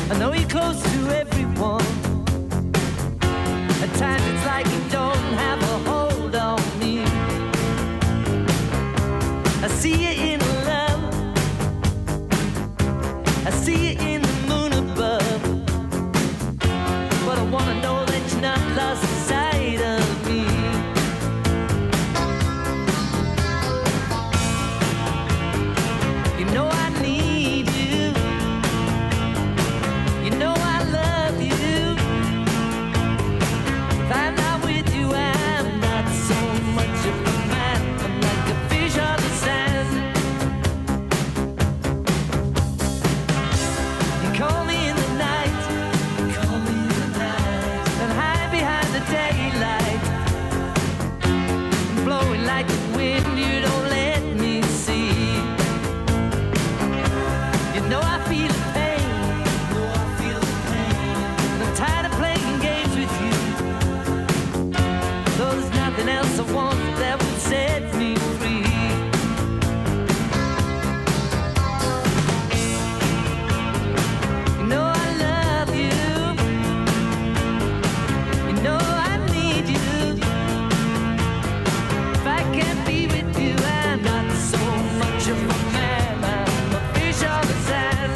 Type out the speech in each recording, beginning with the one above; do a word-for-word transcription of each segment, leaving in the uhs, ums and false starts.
I know you're close to everyone. At times it's like you don't have a hold on me. I see you in love, I see you in the moon above, but I wanna know that you're not lost sight of me. You know I need you, you know I love you. If I'm not with you, I'm not so much of a man. I'm like a fish on the sand. You call me in the night, you call me in the night, and hide behind the daylight, blowing like the wind you don't let me see. You know I feel the pain, you know I feel the pain, and I'm tired of playing games with you. Though there's nothing else I want that would set me free. You know I love you, you know I need you. If I can't be with you, I'm not so much of a man. I'm a fish on the sand.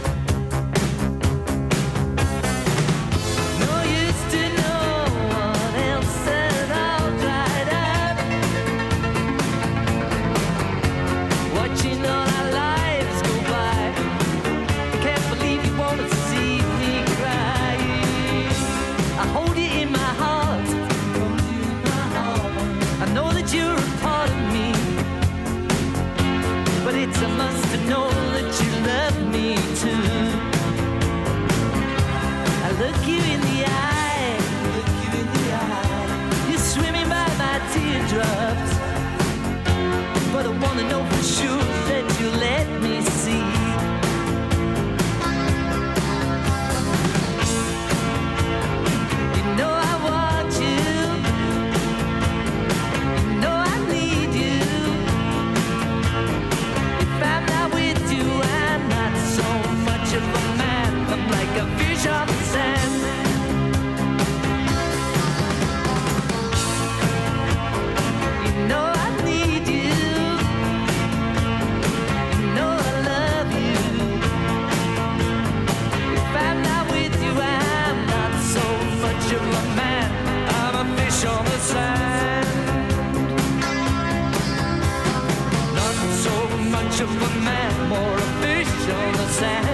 No use to no one else at all, dried up. Watching all our lives go by. Can't believe you wanna see me crying. I hold you in my heart, I know that you're a part of me, but it's a must to know that you love me too. I look you in the eye, look you in the eye. You're swimming by my teardrops, but I wanna know for sure that you let me see. You know I want you, you know I need you. If I'm not with you, I'm not so much of a man. I'm like a fish on the sand. You know I need you, you know I love you. If I'm not with you, I'm not so much of a man. I'm a fish on the sand. Not so much of a man, more a fish on the sand.